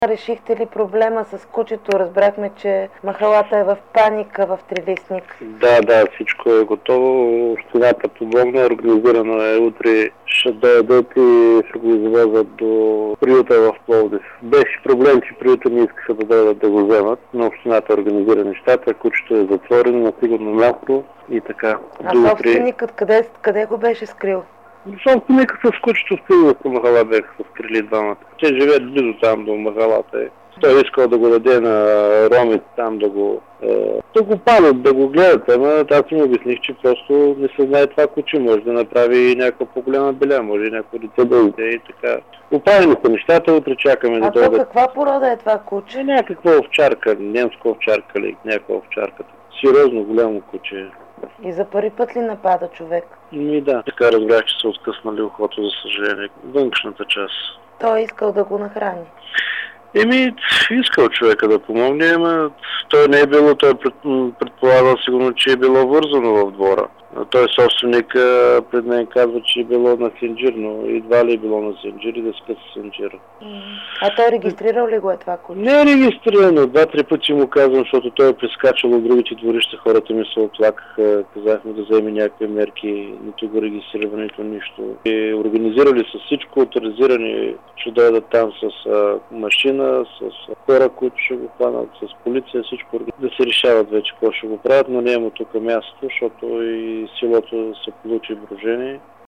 Решихте ли проблема с кучето? Разбрахме, че махалата е в паника в Трилистник. Да, всичко е готово. Общината помогна, организирано е. Утре ще дойдат и ще го извозят до приюта в Пловдив. Беше проблем, че приюта не искаха да дойдат да го вземат, но общината организира нещата, кучето е затворено на сигурно място и така. А собственикът къде го беше скрил? Собственикът с кучето в махала бяха се скрили двамата. Те живеят близо там до махалата. Той искал да го даде на ромите там да го палят, да го гледат. Ама аз им обясних, че просто не се знае това куче. Може да направи някаква по-голяма беля, може и някакво дете да иде и така. Оправени са нещата, утре чакаме да дойдат. А то каква порода е това куче? Някаква овчарка, немска овчарка или някаква овчарка. Сериозно голямо куче. И за първи път ли напада човек? Да. Така разбрах, че са откъснали ухото, за съжаление. Външната част. Той е искал да го нахрани. Искал човека да помогне, ама той не е било, той предполагал сигурно, че е било вързано в двора. Той собственик пред мен казва, че е било на синджир, но едва ли е било на синджир и да скъса синджира. А той регистрирал ли го е това куче? Не е регистрирано. 2-3 пъти му казвам, защото той е прескачал от другите дворища, хората ми се оплакаха, казахме да вземе някакви мерки, нито го регистрира, нито нищо. И организирали с всичко, авторизирани, ще дойдат там с машина, с хора, които ще го хванат, с полиция, всичко да се решават вече какво ще го правят, но не е му тук място, защото и селото се получи брожение.